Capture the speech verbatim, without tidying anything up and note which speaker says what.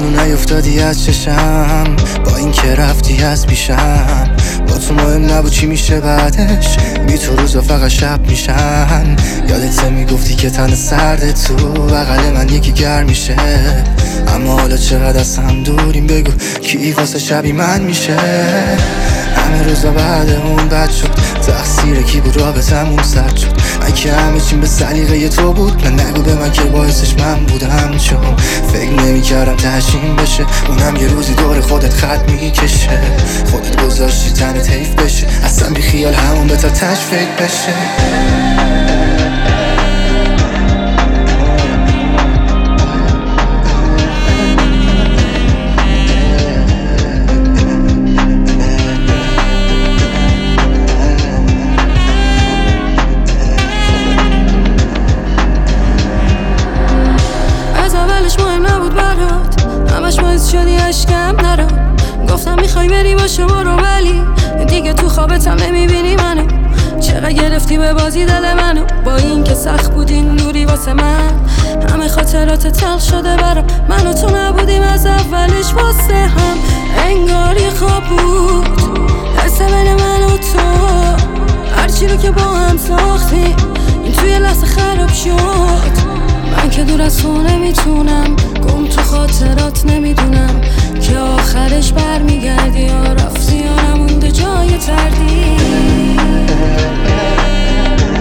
Speaker 1: هنو نیفتادی از چشم، با این که رفتی از پیشم. با تو مهم نبود چی میشه بعدش، بی تو روزا فقط شب میشن. یادت میگفتی که تن سرد تو بغل من یکی گرم میشه، اما حالا چقدر از هم دوریم بگو کی واسه شبی من میشه. همه روزا بعد اون بد شد، تقصیر کی بود رابطمون سرد شد. من که همه چیم به سلیقه تو بود، من نگو به من که باعثش من بودم، چون فکر نمی کردم تهشیم بشه. اونم یه روزی دور خودت خط میکشه، خودت گذاشتی تنت حیف بشه، اصلا بی خیال همون به تا تش فکر بشه.
Speaker 2: شدی عشقم نرو، گفتم میخوای بری باشه برو، ولی دیگه تو خوابتم نمیبینی منو. چقدر گرفتی به بازی دل منو، با این که سخت بود این دوری واسه من. همه خاطرات تلخ شده برام، من و تو نبودیم از اولش واسه هم. انگاری خواب بود حس بین من و تو، هرچی رو که با هم ساختیم این توی لحظه خراب شد. من که دور از تو نمیتونم، گم تو خاطرات نمیدونم که آخرش برمیگردی یا رفتی یا نمونده جای تردید.